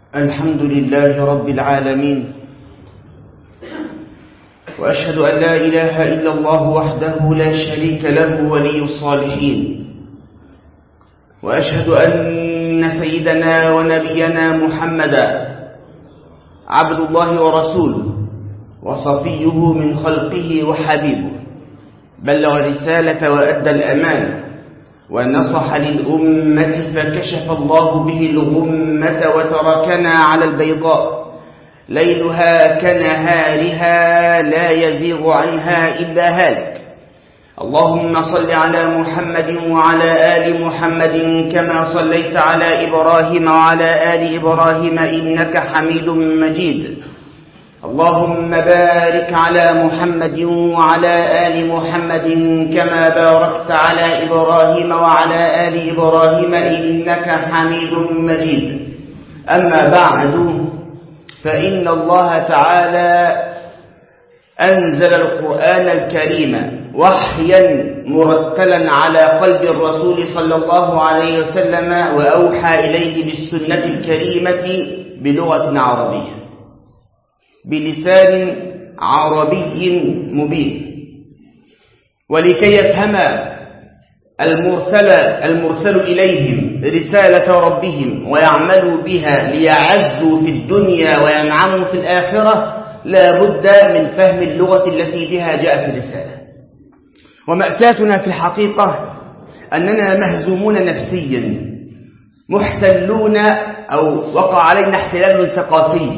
الحمد لله رب العالمين، وأشهد أن لا إله إلا الله وحده لا شريك له ولي الصالحين، وأشهد أن سيدنا ونبينا محمدا عبد الله ورسوله وصفيه من خلقه وحبيبه، بلغ الرسالة وأدى الأمانة ونصح للأمة فكشف الله به الغمة وتركنا على البيضاء ليلها كنهارها لا يزيغ عنها إلا هالك. اللهم صل على محمد وعلى آل محمد كما صليت على إبراهيم وعلى آل إبراهيم إنك حميد مجيد. اللهم بارك على محمد وعلى آل محمد كما باركت على إبراهيم وعلى آل إبراهيم إنك حميد مجيد. أما بعد، فإن الله تعالى أنزل القرآن الكريم وحيا مرتلا على قلب الرسول صلى الله عليه وسلم، وأوحى إليه بالسنة الكريمة بلغة عربية بلسان عربي مبين، ولكي يفهم المرسل إليهم رسالة ربهم ويعملوا بها ليعزوا في الدنيا وينعموا في الآخرة، لا بد من فهم اللغة التي بها جاءت الرسالة. ومأساتنا في الحقيقة أننا مهزومون نفسيا، محتلون أو وقع علينا احتلال ثقافي،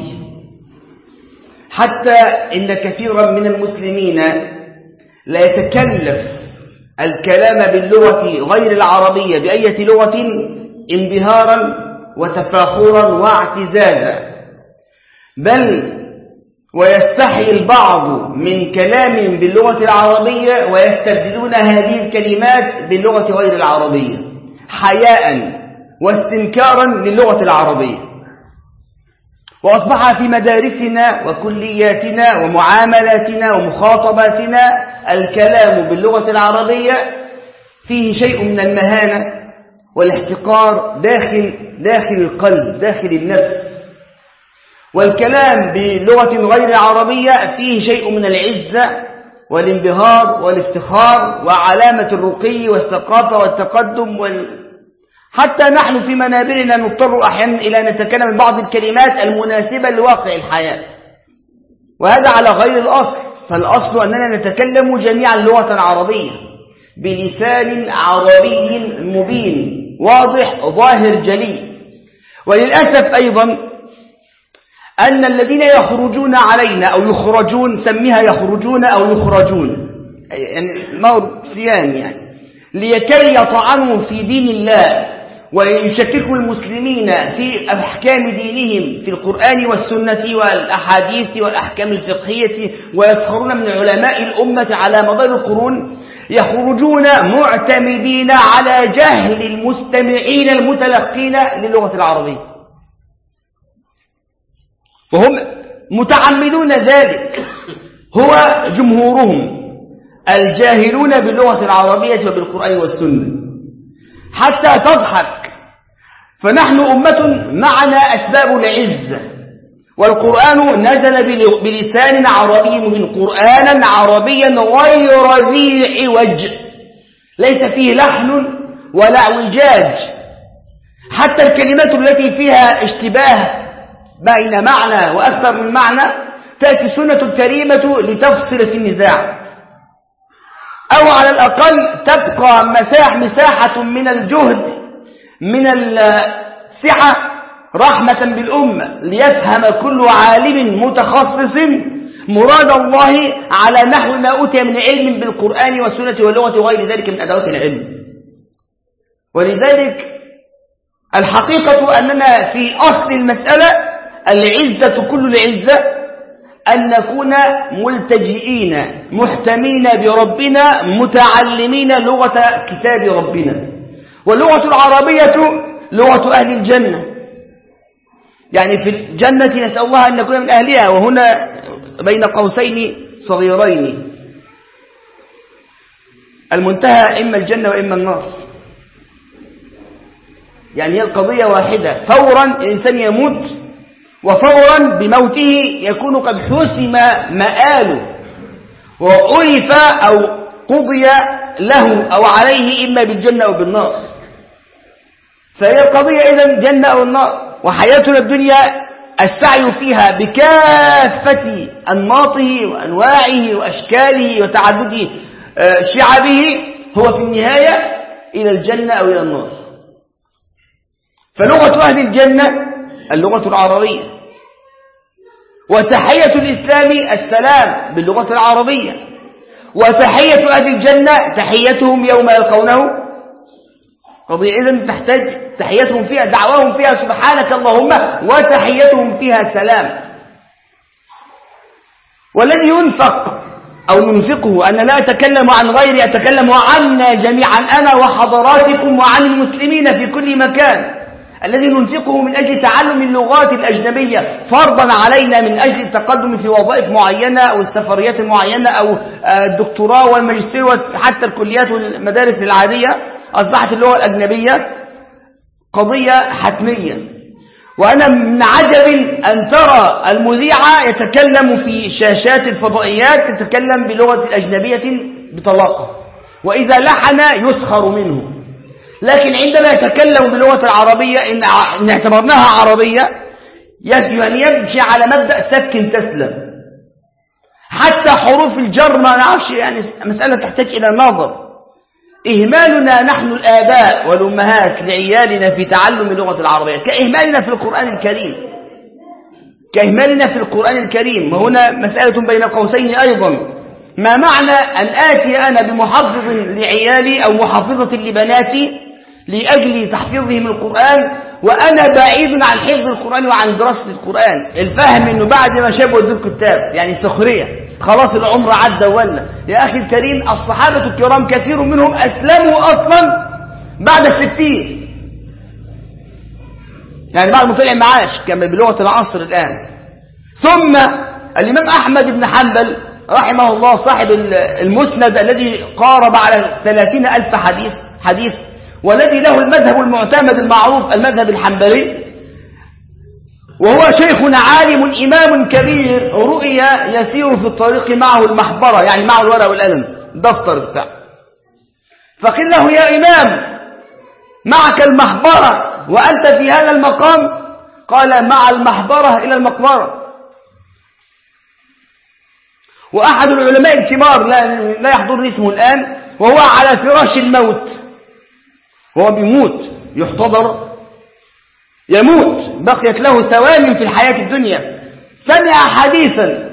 حتى إن كثيرا من المسلمين لا يتكلف الكلام باللغة غير العربية بأية لغة انبهارا وتفاخرا واعتزازا، بل ويستحي البعض من كلام باللغة العربية ويستبدلون هذه الكلمات باللغة غير العربية حياء واستنكارا للغة العربية. وأصبح في مدارسنا وكلياتنا ومعاملاتنا ومخاطباتنا الكلام باللغة العربية فيه شيء من المهانة والاحتقار داخل القلب، داخل النفس، والكلام بلغة غير العربية فيه شيء من العزة والانبهار والافتخار وعلامة الرقي والثقافة والتقدم حتى نحن في منابرنا نضطر أحيانا إلى أن نتكلم بعض الكلمات المناسبة لواقع الحياة، وهذا على غير الأصل. فالأصل أننا نتكلم جميعا لغة عربية بلسان عربي مبين واضح ظاهر جلي. وللأسف أيضا أن الذين يخرجون علينا أو يخرجون، سميها يخرجون أو يخرجون، يعني مورديان، يعني لكي يطعنوا في دين الله ويشككوا المسلمين في أحكام دينهم في القرآن والسنة والأحاديث والأحكام الفقهية، ويسخرون من علماء الأمة على مدار القرون، يخرجون معتمدين على جهل المستمعين المتلقين للغة العربية، وهم متعمدون ذلك. هو جمهورهم الجاهلون باللغة العربية وبالقرآن والسنة حتى تضحك. فنحن أمة معنا أسباب العزة، والقرآن نزل بلسان عربي مبين، قرآنا عربيا غير ذي عوج، ليس فيه لحن ولا اعوجاج. حتى الكلمات التي فيها اشتباه بين معنى وأكثر من معنى تأتي السنة الكريمة لتفصل في النزاع، أو على الأقل تبقى مساحة من الجهد من السعة رحمة بالأمة، ليفهم كل عالم متخصص مراد الله على نحو ما أوتي من علم بالقرآن والسنة واللغة وغير ذلك من أدوات العلم. ولذلك الحقيقة أننا في أصل المسألة العزة، كل العزة أن نكون ملتجئين محتمين بربنا متعلمين لغة كتاب ربنا. واللغة العربية لغة أهل الجنة، يعني في الجنة نسأل الله أن نكون من أهلها، وهنا بين قوسين صغيرين المنتهى إما الجنة وإما النار، يعني هي القضية واحدة. فورا الإنسان يموت وفورا بموته يكون قد حسم مآله وعرف أو قضي له أو عليه إما بالجنة أو بالنار. فهي القضية إذن جنة أو النار، وحياتنا الدنيا السعي فيها بكافة أنماطه وأنواعه وأشكاله وتعدد شعبه هو في النهاية إلى الجنة أو إلى النار. فلغة أهل الجنة اللغة العربية، وتحية الإسلام السلام باللغة العربية، وتحية أهل الجنة تحيتهم يوم يلقونه قضية. إذن تحتاج تحيتهم فيها دعواهم فيها سبحانك اللهم، وتحيتهم فيها سلام. والذي ينفق أو ننفقه، أنا لا أتكلم عن غيري، أتكلم عنا جميعا، أنا وحضراتكم وعن المسلمين في كل مكان. الذي ننفقه من أجل تعلم اللغات الأجنبية فرضا علينا من أجل التقدم في وظائف معينة أو السفريات المعينة أو الدكتوراه والماجستير وحتى الكليات والمدارس العادية، أصبحت اللغة الأجنبية قضية حتمية. وأنا من عجب أن ترى المذيع يتكلم في شاشات الفضائيات يتكلم بلغة الأجنبية بطلاقة، وإذا لحن يسخر منه. لكن عندما يتكلم باللغة العربية إن اعتبرناها عربية يمشي على مبدأ سكن تسلم. حتى حروف الجر ما نعرفش، يعني مسألة تحتاج إلى نظر. إهمالنا نحن الآباء والأمهات لعيالنا في تعلم اللغة العربية كإهمالنا في القرآن الكريم، كإهمالنا في القرآن الكريم. وهنا مسألة بين قوسين أيضا، ما معنى أن آتي أنا بمحفظ لعيالي أو محفظة لبناتي لأجل تحفيظهم القرآن وأنا بعيد عن حفظ القرآن وعن دراسة القرآن؟ الفهم أنه بعد ما شابوا ودوا الكتاب، يعني سخرية، خلاص العمر عدى ولا. يا أخي الكريم، الصحابة الكرام كثير منهم أسلموا أصلا بعد 60، يعني بعد ما طلع معاش كما بلغة العصر الآن. ثم الإمام أحمد بن حنبل رحمه الله صاحب المسند الذي قارب على 30,000 حديث والذي له المذهب المعتمد المعروف المذهب الحنبلي، وهو شيخ عالم إمام كبير رؤيا يسير في الطريق معه المحبرة، يعني معه الورق والقلم دفتر بتاعه، فقيل له يا إمام معك المحبرة وأنت في هذا المقام؟ قال مع المحبرة إلى المقبرة. وأحد العلماء الكبار لا يحضرني اسمه الآن، وهو على فراش الموت، هو بيموت يحتضر يموت، بقيت له ثوان في الحياة الدنيا، سمع حديثا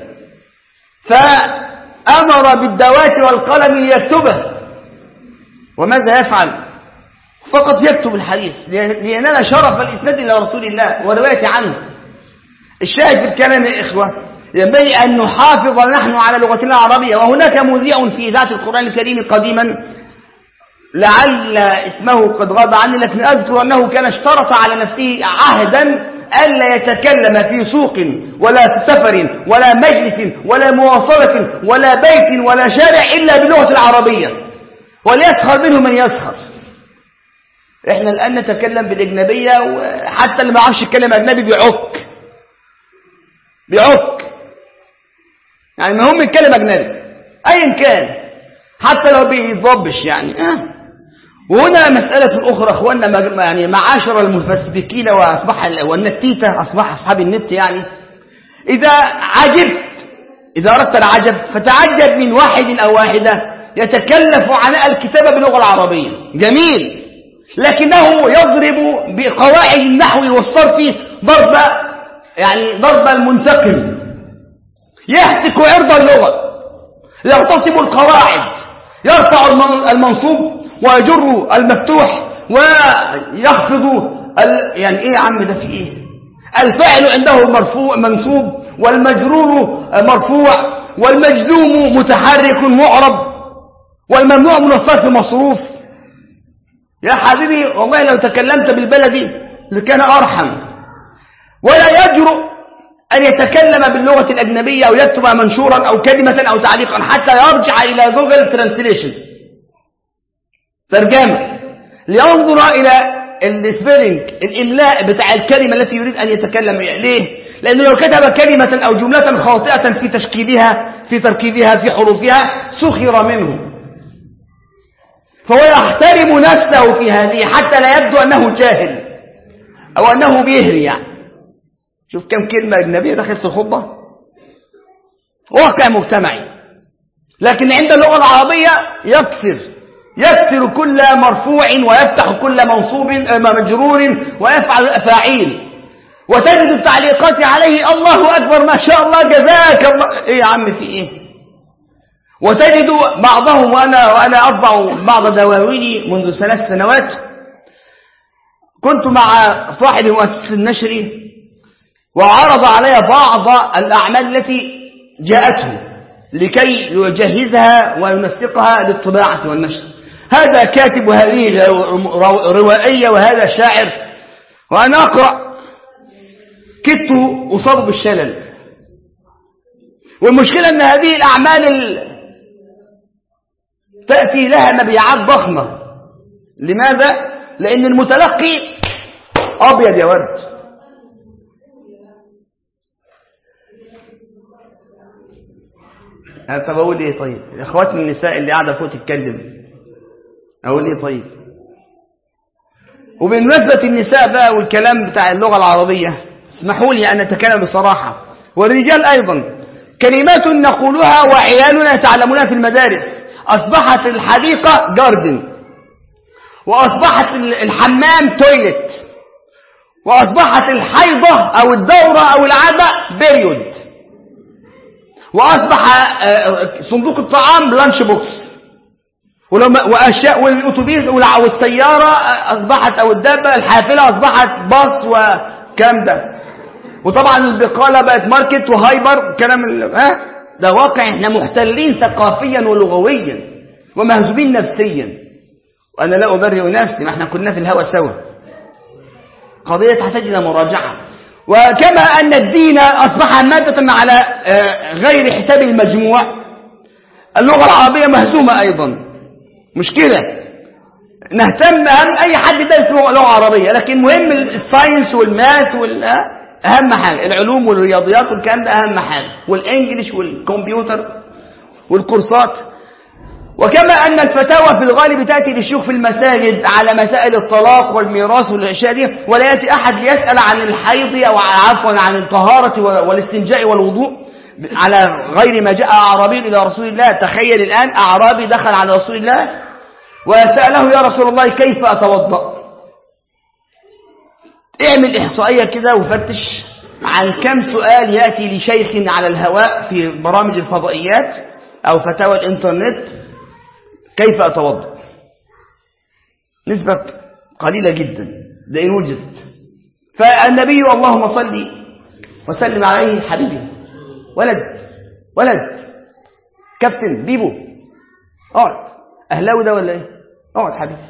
فأمر بالدوات والقلم ليكتبه. وماذا يفعل؟ فقط يكتب الحديث لينال شرف الإسناد إلى رسول الله ورواية عنه. الشاهد في الكلام يا إخوة، ينبغي أن نحافظ نحن على لغتنا العربية. وهناك مذيع في إذاعة القرآن الكريم قديما لعل اسمه قد غاب عني، لكن أذكر أنه كان اشترط على نفسه عهدا ألا يتكلم في سوق ولا في سفر ولا مجلس ولا مواصلة ولا بيت ولا شارع إلا باللغة العربية، وليسخر منه من يسخر. احنا الآن نتكلم بالأجنبية، وحتى اللي ما يعرفش يتكلم أجنبي بيعك، يعني ما هم يتكلم أجنبي أيا كان حتى لو بيضبش يعني. وهنا مسألة أخرى أخواننا، يعني معاشر المفسبكين والنتيتة أصبح أصحاب النت، يعني إذا أردت العجب فتعجب من واحد أو واحدة يتكلف عناء الكتابة باللغة العربية، جميل، لكنه يضرب بقواعد النحو والصرف ضرب المنتقم، يهتك عرض اللغة، يغتصب القواعد، يرفع المنصوب ويجر المفتوح ويخفض يعني ايه يا عم ده في ايه؟ الفاعل عنده مرفوع منصوب، والمجرور مرفوع، والمجزوم متحرك معرب، والممنوع من الصرف مصروف. يا حبيبي والله لو تكلمت بالبلدي لكان أرحم. ولا يجرؤ أن يتكلم باللغة الأجنبية أو يكتب منشورا أو كلمة أو تعليقا حتى يرجع إلى جوجل ترانسليشن ترجمة لينظر إلى السبيلنج الإملاء بتاع الكلمة التي يريد أن يتكلم. ليه؟ لأنه لو كتب كلمة أو جملة خاطئة في تشكيلها في تركيبها في حروفها سخر منه، فهو يحترم نفسه في هذه حتى لا يبدو أنه جاهل أو أنه بيهري. يعني شوف كم كلمة أجنبية دخلت في الخطبة، واقع مجتمعي. لكن عند اللغة العربية يكسر كل مرفوع ويفتح كل منصوب مجرور ويفعل الأفاعيل، وتجد التعليقات عليه الله أكبر ما شاء الله جزاك الله. إيه يا عم في إيه؟ وتجد بعضهم، وأنا أطبع بعض دواويني منذ 3 سنوات، كنت مع صاحب مؤسسة النشر وعرض علي بعض الأعمال التي جاءته لكي يجهزها وينسقها للطباعة والنشر. هذا كاتب وهذه روائية وهذا شاعر، وأنا أقرأ كدت أصاب بالشلل. والمشكلة أن هذه الأعمال تأتي لها مبيعات ضخمة. لماذا؟ لأن المتلقي أبيض يا ورد. طب أقول إيه طيب؟ إخواتنا النساء اللي قاعدة فوق تتكلم، أقول إيه طيب؟ وبالنسبة النساء بقى والكلام بتاع اللغة العربية، اسمحوا لي أن أتكلم بصراحة، والرجال أيضا، كلمات نقولها وعيالنا يتعلمونها في المدارس. أصبحت الحديقة جاردن، وأصبحت الحمام تويلت، وأصبحت الحيضة أو الدورة أو العادة بيريود، وأصبح صندوق الطعام لانش بوكس، وأشياء، والأتوبيس والسيارة أصبحت، أو الدابة الحافلة أصبحت باص وكلام ده. وطبعا البقالة بقت ماركت وهايبر كلام ده واقع. احنا محتلين ثقافيا ولغويا ومهزومين نفسيا. وأنا لا أبرئ نفسي، ما احنا كنا في الهوى سوا. قضية تحتاج إلى مراجعة. وكما أن الدين أصبح مادة على غير حساب المجموع، اللغة العربية مهزومة أيضا. مشكلة نهتم، أهم أي حد درس لغة عربية، لكن مهم الساينس والماث أهم حاجة، العلوم والرياضيات والكلام ده أهم حاجة، والإنجليش والكمبيوتر والكورسات. وكما أن الفتاوى في الغالب تأتي للشيوخ في المساجد على مسائل الطلاق والميراث والأشياء دي، ولا يأتي أحد ليسأل عن الحيض أو عفوا عن الطهارة والاستنجاء والوضوء على غير ما جاء أعرابي إلى رسول الله. تخيل الآن أعرابي دخل على رسول الله وسأله يا رسول الله كيف أتوضأ؟ اعمل إحصائية كده وفتش عن كم سؤال يأتي لشيخ على الهواء في برامج الفضائيات أو فتاوى الإنترنت كيف أتوضأ. نسبة قليلة جدا ده إن وجدت. فالنبي اللهم صل وسلم عليه حبيبي، ولد كابتن بيبو، اقعد. أهلاوي ده ولا إيه؟ اقعد حبيبي.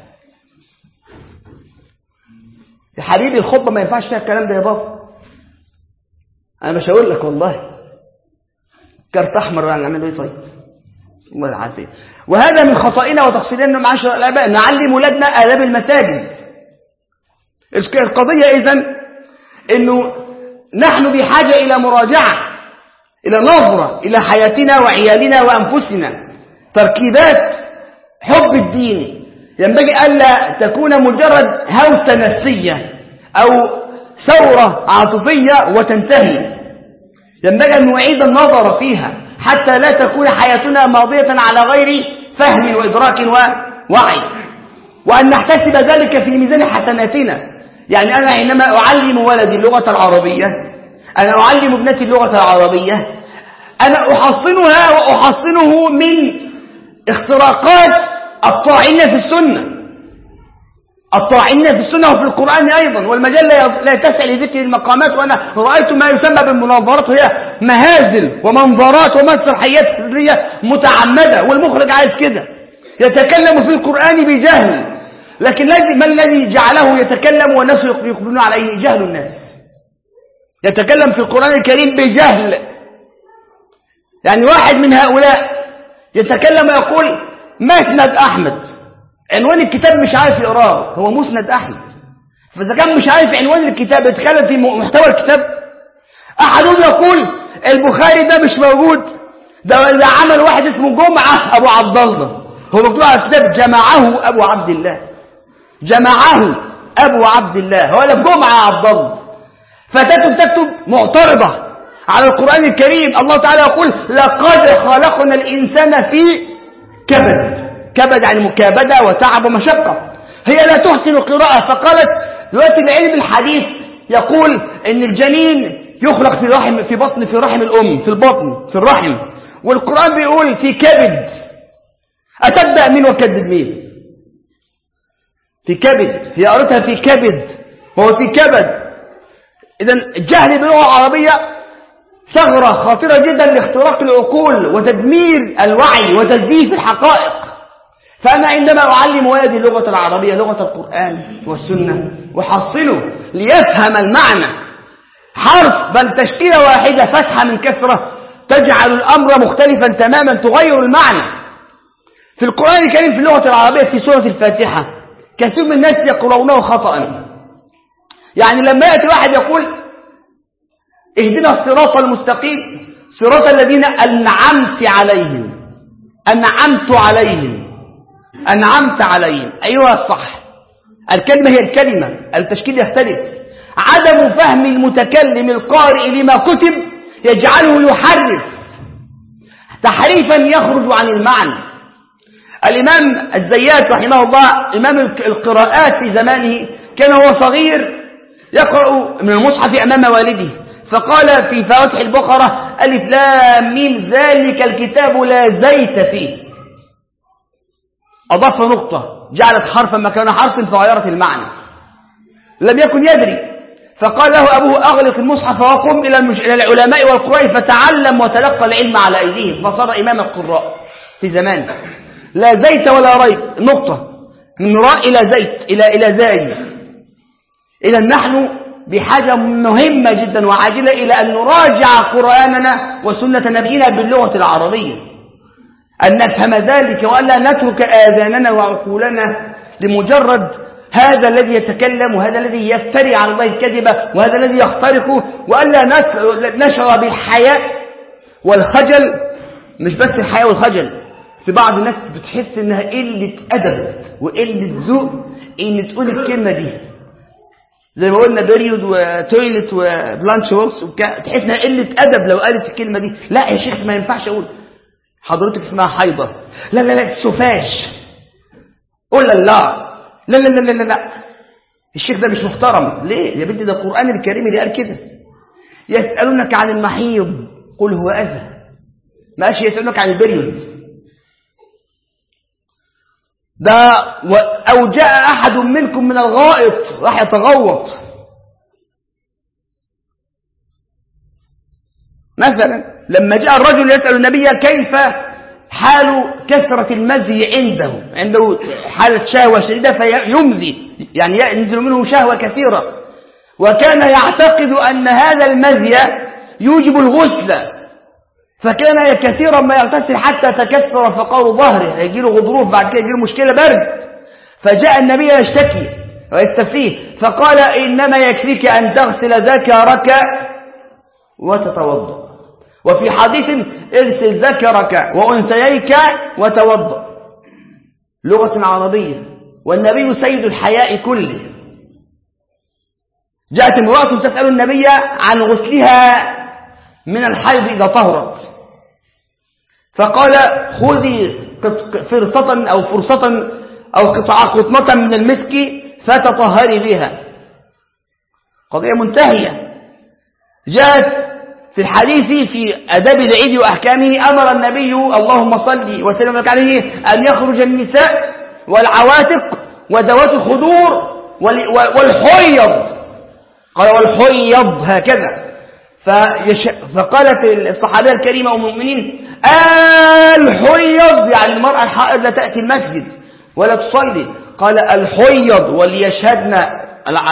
يا حبيبي الخطبة ما ينفعش فيها الكلام ده يا بابا. أنا مش هقول لك والله. كارت أحمر ولا نعمل إيه طيب؟ الله العافية. وهذا من خطأنا وتقصيرنا معاشر الآباء، نعلم ولادنا آداب المساجد. القضية إذن إنه نحن بحاجة إلى مراجعة، إلى نظرة إلى حياتنا وعيالنا وأنفسنا. تركيبات حب الدين ينبغي ألا تكون مجرد هوسة نفسية أو ثورة عاطفية وتنتهي. ينبغي أن نعيد النظر فيها حتى لا تكون حياتنا ماضية على غير فهم وإدراك ووعي، وأن نحتسب ذلك في ميزان حسناتنا. يعني أنا حينما أعلم ولدي اللغة العربية، أنا أعلم ابنتي اللغة العربية، أنا أحصنها وأحصنه من اختراقات الطاعنة في السنة، الطاعنة في السنة وفي القرآن أيضا. والمجال لا تسع لذكر المقامات، وأنا رأيت ما يسمى بالمناظرات، وهي مهازل ومنظرات ومسرحيات هزلية متعمدة، والمخرج عايز كده، يتكلم في القرآن بجهل. لكن ما الذي جعله يتكلم والناس يقبلون عليه؟ جهل الناس. يتكلم في القرآن الكريم بجهل. يعني واحد من هؤلاء يتكلم ويقول مسند أحمد، عنوان الكتاب مش عارف يقراه، هو مسند أحمد. فإذا كان مش عارف عنوان الكتاب يتكلم في محتوى الكتاب. أحدهم يقول البخاري ده مش موجود، ده عمل واحد اسمه جمعة أبو عبد الله، هو مكتوب على الكتاب جمعه أبو عبد الله، جمعه أبو عبد الله، هو لك جمعة عبد الله. فتكتب معترضة على القرآن الكريم. الله تعالى يقول لقد خلقنا الإنسان في كبد، كبد يعني مكابدة وتعب ومشقة. هي لا تحسن القراءة فقالت دلوقتي العلم الحديث يقول ان الجنين يخلق في رحم، في بطن، في رحم الأم، في البطن، في الرحم، والقرآن بيقول في كبد. أتبدأ مين وكذب مين؟ في كبد، هي قرأتها في كبد، هو في كبد. إذن الجهل باللغة العربية ثغرة خطيرة جدا لاختراق العقول وتدمير الوعي وتزييف الحقائق. فأنا عندما أعلم ولدي اللغة العربية، لغة القرآن والسنة، وحصله ليفهم المعنى حرف بل تشكيلة واحدة، فتحة من كسرة، تجعل الأمر مختلفا تماما، تغير المعنى. في القرآن الكريم في اللغة العربية في سورة الفاتحة كثير من الناس يقرؤونه خطأ. يعني لما يأتي واحد يقول اهدنا الصراط المستقيم صراط الذين أنعمت عليهم، أنعمت عليهم، أنعمت عليهم، أيها الصح، الكلمة هي الكلمة، التشكيل يختلف. عدم فهم المتكلم القارئ لما كتب يجعله يحرف تحريفا يخرج عن المعنى. الإمام الزيات رحمه الله إمام القراءات في زمانه كان هو صغير يقرأ من المصحف أمام والده، فقال في فواتح البقرة ألف لام ميم ذلك الكتاب لا زيت فيه، أضاف نقطة جعلت حرفا مكان حرف فغيرت المعنى، لم يكن يدري. فقال له أبوه أغلق المصحف وقم إلى العلماء والقراء فتعلم وتلقى العلم على أيديهم، فصار إمام القراء في زمانه. لا زيت ولا ريب، نقطة من راء إلى زيت إلى زاي. إذا نحن بحاجة مهمة جدا وعاجلة إلى أن نراجع قرآننا وسنة نبينا باللغة العربية، أن نفهم ذلك وألا نترك آذاننا وعقولنا لمجرد هذا الذي يتكلم وهذا الذي يفتري على الله الكذبة وهذا الذي يخترقه، وألا نشعر بالحياء والخجل. مش بس الحياء والخجل، في بعض الناس بتحس انها قلة أدب وقلة ذوق ان تقول الكلمة دي، زي ما قلنا بريود وتويلت وبلانش بوكس، تحس انها قلة أدب لو قالت الكلمة دي. لا يا شيخ ما ينفعش اقول حضرتك اسمها حيضة، لا لا لا السفاش، قول لا لا لا لا لا لا، الشيخ ده مش محترم. ليه يا بنتي؟ ده القرآن الكريم اللي قال كده. يسألونك عن المحيض قل هو أذى، ما قالش يسألونك عن البريود. ده أو جاء أحد منكم من الغائط راح يتغوط مثلا. لما جاء الرجل يسأل النبي كيف حال كثرة المزي عنده حالة شهوة شديدة فيمزي، يعني ينزل منه شهوة كثيرة، وكان يعتقد أن هذا المزي يوجب الغسل، فكان كثيرا ما يغتسل حتى تكسر فقار ظهره، يجيله غضروف، بعد كده يجيله مشكلة برد. فجاء النبي يشتكي ويستفسيه فقال إنما يكفيك أن تغسل ذكرك وتتوضأ، وفي حديث اغسل ذكرك وأنثييك وتوضأ. لغة عربية، والنبي سيد الحياء كله. جاءت امرأة تسأل النبي عن غسلها من الحيض إذا طهرت، فقال خذي فرصة أو قطمة من المسك فتطهري بها. قضية منتهية. جاءت في الحديث في أداب العيد وأحكامه أمر النبي اللهم صل وسلم عليه أن يخرج النساء والعواتق وذوات الخدور والحيض، قال والحيض هكذا. فقالت الصحابية الكريمة والمؤمنين الحيض يعني المرأة الحائض لا تأتي المسجد ولا تصلي، قال الحيض وليشهدن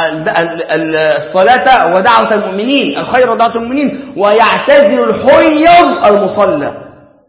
الصلاة ودعوة المؤمنين، الخير ودعوة المؤمنين، ويعتزل الحيض المصلى.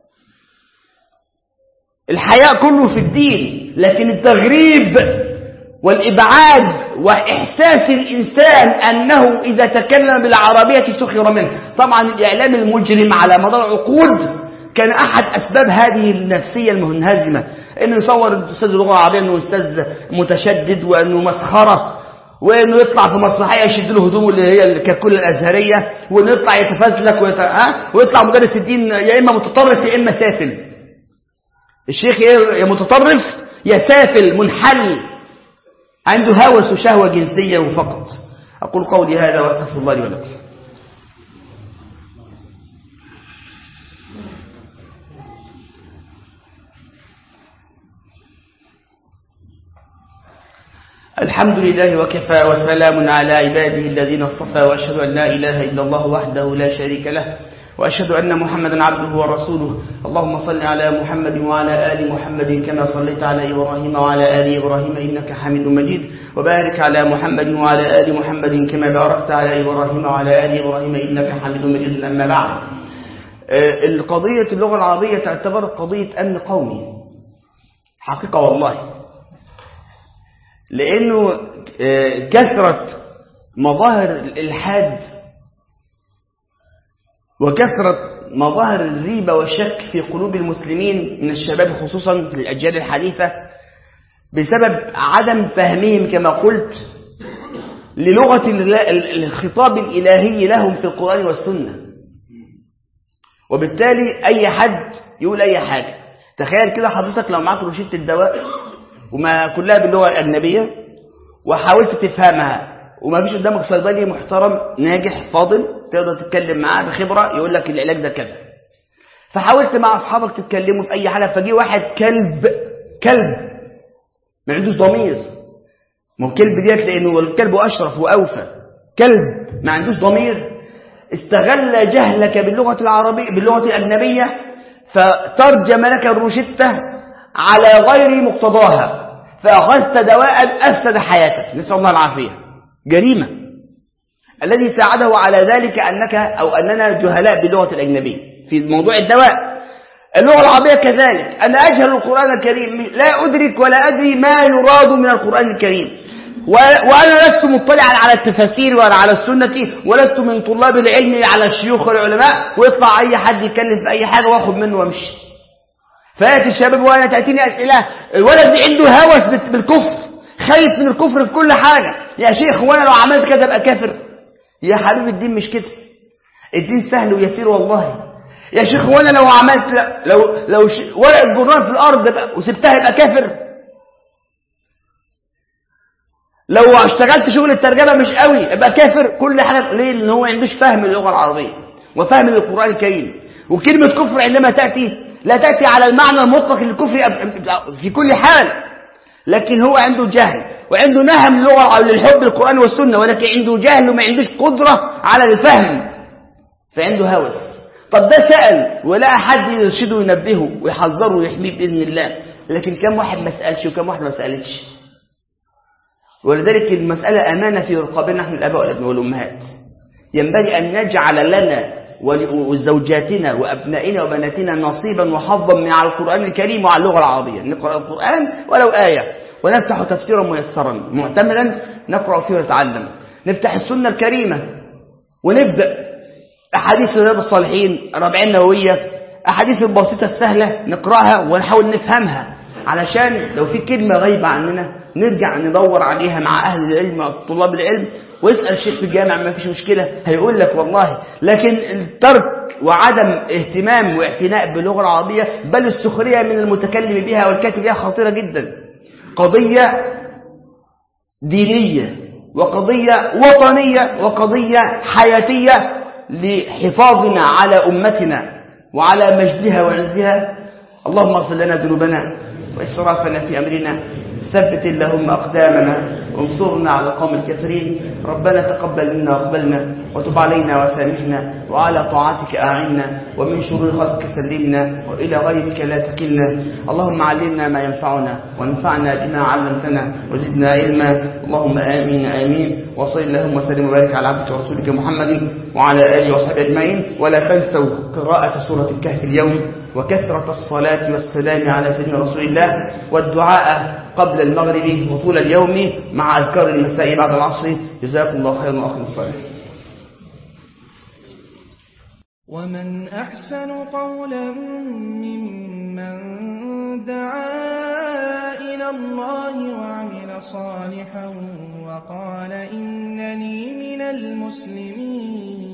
الحياء كله في الدين، لكن التغريب والإبعاد وإحساس الإنسان أنه إذا تكلم بالعربية سخر منه. طبعا الإعلام المجرم على مدار عقود كان أحد أسباب هذه النفسية المنهزمة، إنه يصور الأستاذ اللغة العربية أنه أستاذ متشدد وأنه مسخرة، وأنه يطلع في مسرحية يشد له هدومه اللي هي الكاكولا الأزهرية، وأنه يطلع يتفزلك ويطلع مدرس الدين يا إما متطرف يا إما سافل. الشيخ يا متطرف يا سافل منحل عنده هوس وشهوة جنسية وفقط. أقول قولي هذا وأستغفر الله لي ولكم. الحمد لله وكفى وسلام على عباده الذين اصطفى، وأشهد أن لا إله إلا الله وحده لا شريك له، وأشهد أن محمدا عبده ورسوله. اللهم صل على محمد وعلى آل محمد كما صليت على إبراهيم وعلى آل إبراهيم إنك حميد مجيد، وبارك على محمد وعلى آل محمد كما باركت على إبراهيم وعلى آل إبراهيم إنك حميد مجيد. أما بعد، القضية اللغة العربية تعتبر قضية أمن قومي حقيقة والله، لأنه كثرة مظاهر الإلحاد وكثرة مظاهر الريبة والشك في قلوب المسلمين من الشباب خصوصا في الأجيال الحديثة بسبب عدم فهمهم كما قلت للغة الخطاب الإلهي لهم في القرآن والسنة، وبالتالي أي حد يقول أي حاجة. تخيل كده حضرتك لو معك روشتة الدواء وما كلها باللغة الأجنبية وحاولت تفهمها وما فيش قدامك صيدلي محترم ناجح فاضل تقدر تتكلم معاه بخبرة يقول لك العلاج ده كذا، فحاولت مع أصحابك تتكلموا في أي حالة، فجي واحد كلب ما عندوش ضمير. ما الكلب ديت لأنه الكلب أشرف وأوفى، كلب ما عندوش ضمير استغل جهلك باللغة العربية باللغة الأجنبية فترجم لك الروشتة على غير مقتضاها، فأخذت دواء أفسد حياتك، نسأل الله العافية. جريمة. الذي ساعده على ذلك أننا جهلاء باللغة الأجنبية في موضوع الدواء. اللغة العربية كذلك، أنا أجهل القرآن الكريم، لا أدرك ولا أدري ما يراد من القرآن الكريم، وأنا لست مطلعا على التفاسير ولا على السنة، ولست من طلاب العلم على الشيوخ والعلماء، ويطلع أي حد يتكلم في أي حاجة وأخذ منه وأمشي. فيأتي الشباب وأنا تأتيني أسئلة، الولد عنده هوس بالكفر، خايف من الكفر في كل حاجة. يا شيخ وأنا لو عملت كذا أبقى كافر؟ يا حبيب الدين مش كده، الدين سهل ويسير والله. يا شيخ وأنا لو عملت لو ورق الجرنان في الأرض وسبتها يبقى كافر؟ لو اشتغلت شغل الترجمة مش قوي يبقى كافر؟ كل حاجة. ليه؟ لأن هو عندوش فهم اللغة العربية وفهم للقرآن الكريم. وكلمة كفر عندما تأتي لا تأتي على المعنى المطلق للكفر في كل حال، لكن هو عنده جهل وعنده نهم للحب القرآن والسنة، ولكن عنده جهل وما عندوش قدرة على الفهم فعنده هوس. طب ده سأل ولا أحد يرشده وينبهه ويحذره ويحميه بإذن الله، لكن كم واحد ما سألش وكم واحد ما سألتش. ولذلك المسألة أمانة في رقابنا نحن الآباء والأمهات، ينبغي أن نجعل لنا وزوجاتنا وأبنائنا وبناتنا نصيبا وحظا من على القرآن الكريم وعلى اللغة العربية. نقرأ القرآن ولو آية ونفتح تفسيرا ميسرا معتمدا نقرأ فيه ونتعلم، نفتح السنة الكريمة ونبدأ أحاديث رياض الصالحين، 40 نووية، أحاديث البسيطة السهلة نقرأها ونحاول نفهمها، علشان لو في كلمة غايبة عننا نرجع ندور عليها مع أهل العلم وطلاب العلم، ويسأل الشيخ في الجامعة ما فيش مشكلة هيقول لك والله. لكن الترك وعدم اهتمام واعتناء باللغة العربية بل السخرية من المتكلم بها والكاتب بها خطيرة جدا. قضية دينية وقضية وطنية وقضية حياتية لحفاظنا على أمتنا وعلى مجدها وعزها. اللهم اغفر لنا ذنوبنا وإسرافنا في أمرنا، ثبت اللهم أقدامنا وانصرنا على القوم الكافرين. ربنا تقبل منا واقبلنا وتب علينا وسامحنا، وعلى طاعتك أعنا، ومن شرور خلقك سلمنا، وإلى غيرك لا تكلنا. اللهم علمنا ما ينفعنا وانفعنا بما علمتنا وزدنا علما. اللهم آمين آمين. وصل اللهم وسلم وبارك على عبدك ورسولك محمد وعلى آله وصحبه أجمعين. ولا تنسوا قراءة سورة الكهف اليوم، وكثرة الصلاة والسلام على سيدنا رسول الله، والدعاء قبل المغرب وطول اليوم مع أذكار المساء بعد العصر. جزاكم الله خيرا وأخي الصالح. ومن أحسن قولا ممن دعا إلى الله وعمل صالحا وقال إنني من المسلمين.